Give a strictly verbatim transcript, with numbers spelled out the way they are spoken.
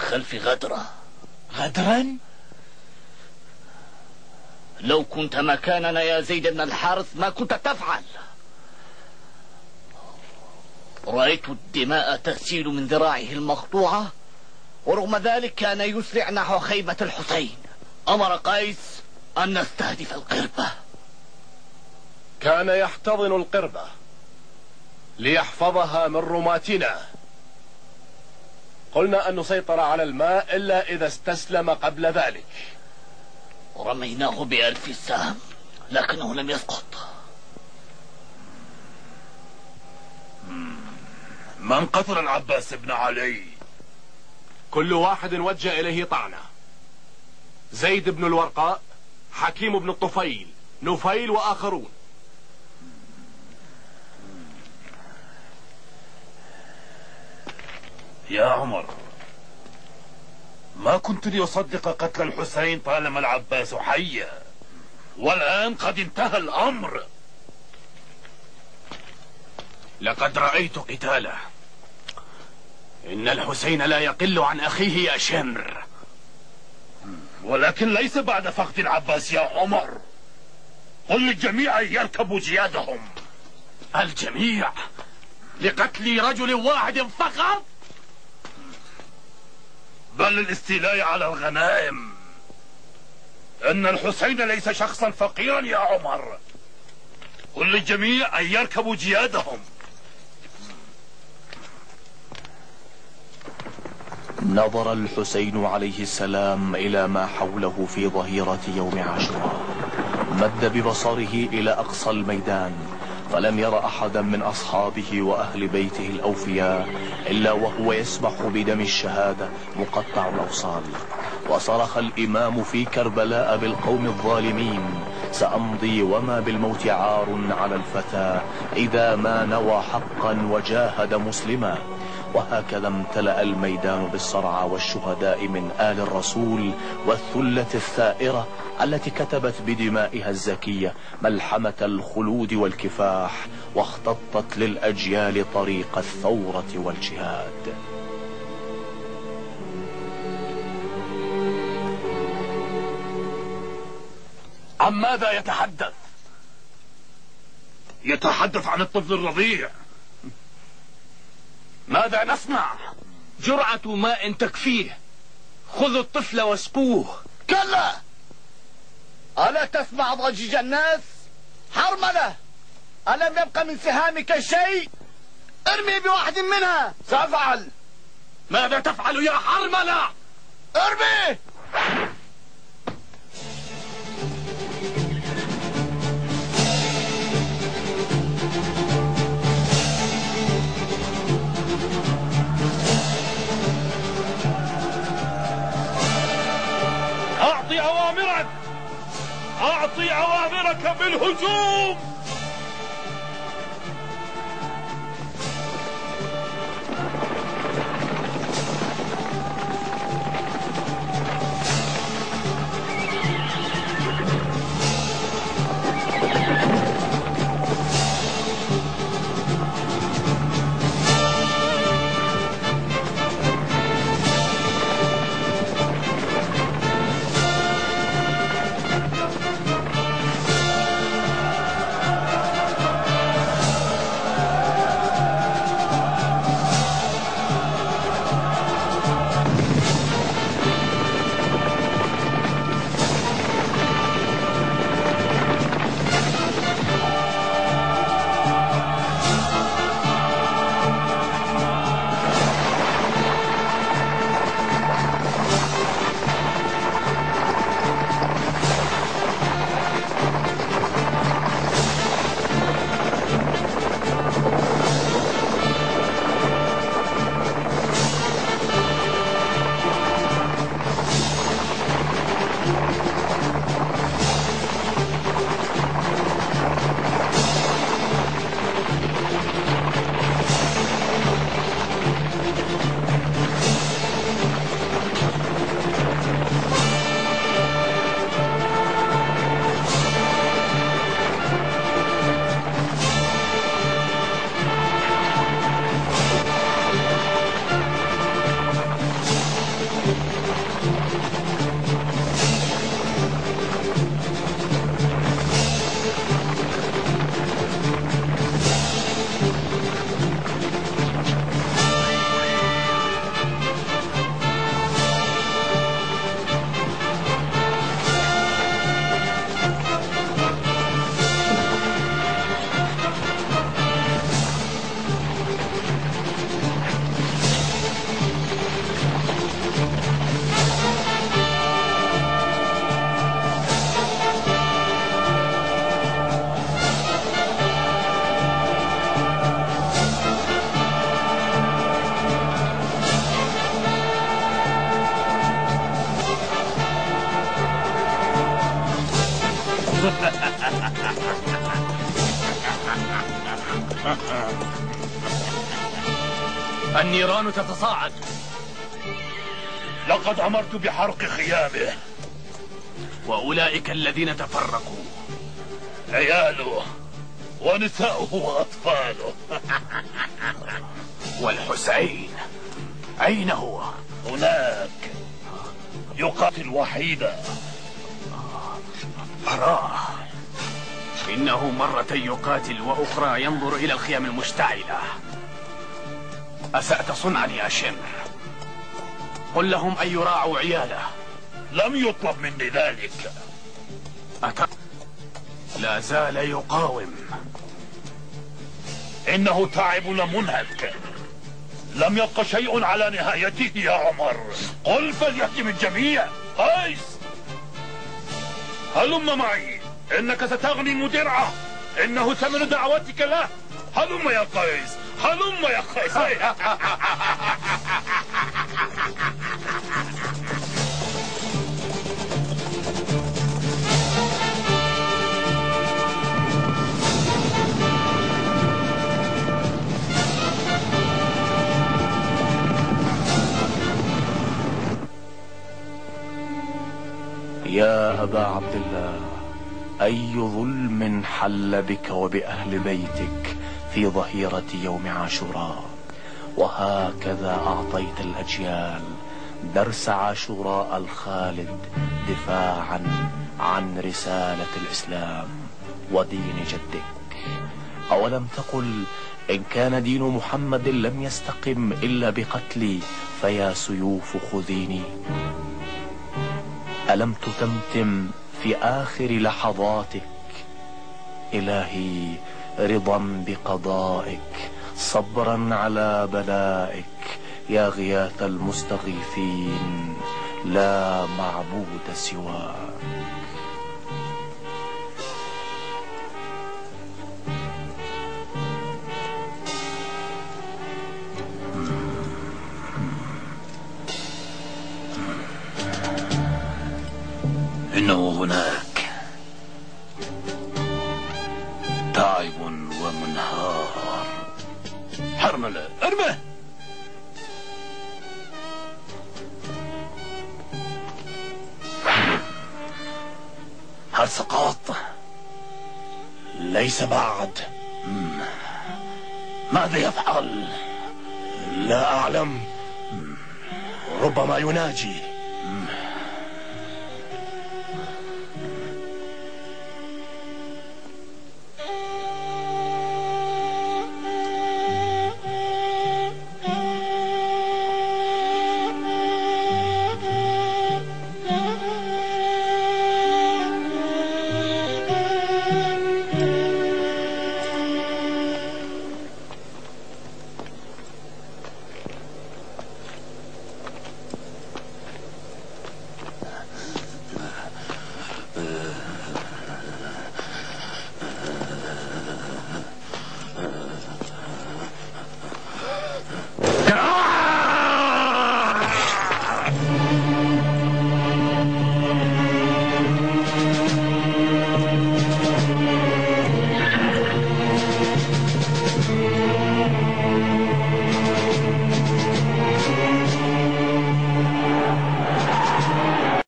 خلف غدرة. غدرا؟ لو كنت مكاننا يا زيد بن الحارث ما كنت تفعل. رأيت الدماء تسيل من ذراعه المقطوعة، ورغم ذلك كان يسرع نحو خيمة الحسين. أمر قيس أن نستهدف القربة. كان يحتضن القربة ليحفظها من رماتنا. قلنا أن نسيطر على الماء إلا إذا استسلم قبل ذلك. رميناه بألف سهم لكنه لم يسقط. من قتل العباس بن علي؟ كل واحد وجه إليه طعنة. زيد بن الورقاء، حكيم بن الطفيل، نفيل وآخرون. يا عمر، ما كنت لأصدق قتل الحسين طالما العباس حيا، والآن قد انتهى الأمر. لقد رأيت قتاله. إن الحسين لا يقل عن أخيه يا شمر. ولكن ليس بعد فقد العباس يا عمر. قل للجميع يركبوا جيادهم. الجميع لقتل رجل واحد فقط؟ بل للاستيلاء على الغنائم. إن الحسين ليس شخصا فقيرا يا عمر. قل للجميع أن يركبوا جيادهم. نظر الحسين عليه السلام إلى ما حوله في ظهيرة يوم عاشوراء. مد ببصره إلى أقصى الميدان فلم ير أحدا من أصحابه وأهل بيته الأوفياء إلا وهو يسبح بدم الشهادة مقطع الأوصال. وصرخ الإمام في كربلاء بالقوم الظالمين: سأمضي وما بالموت عار على الفتى إذا ما نوى حقا وجاهد مسلما. وهكذا امتلأ الميدان بالصرعى والشهداء من آل الرسول والثلة الثائرة التي كتبت بدمائها الزكية ملحمة الخلود والكفاح، واختطت للأجيال طريق الثورة والجهاد. عن ماذا يتحدث؟ يتحدث عن الطفل الرضيع. ماذا نصنع؟ جرعة ماء تكفيه. خذوا الطفل واسقوه. كلا، ألا تسمع ضجيج الناس؟ حرملة، ألم يبق من سهامك شيء؟ ارمي بواحد منها. سأفعل. ماذا تفعل يا حرملة؟ ارمي. أعطي أوامرك، أعطي أوامرك بالهجوم. النيران تتصاعد. لقد أمرت بحرق خيامه. وأولئك الذين تفرقوا عياله ونساؤه وأطفاله. والحسين أين هو؟ هناك يقاتل وحيدا. أراه. إنه مرة يقاتل وأخرى ينظر إلى الخيام المشتعلة. أسأت صنعا يا شمر. قل لهم أن يراعوا عياله. لم يطلب مني ذلك. أت... لا زال يقاوم. إنه تعب منهك. لم يبق شيء على نهايته يا عمر. قل فليهجم الجميع. قيس هلم معي، إنك ستغنم درعه. إنه ثمن دعوتك له. هلم يا قيس، هلم يا قيس. يا أبا عبد الله، أي ظلم حل بك وبأهل بيتك في ظهيرة يوم عاشوراء، وهكذا أعطيت الأجيال درس عاشوراء الخالد دفاعا عن رسالة الإسلام ودين جدك. أولم تقل إن كان دين محمد لم يستقم إلا بقتلي فيا سيوف خذيني؟ ألم تتمتم في آخر لحظاتك إلهي رضا بقضائك صبرا على بلائك يا غياث المستغيثين لا معبود سواك؟ إنه هناك تعب ومنهار. حرملة ارمه. هل سقط؟ ليس بعد. ماذا يفعل؟ لا أعلم. ربما يناجي.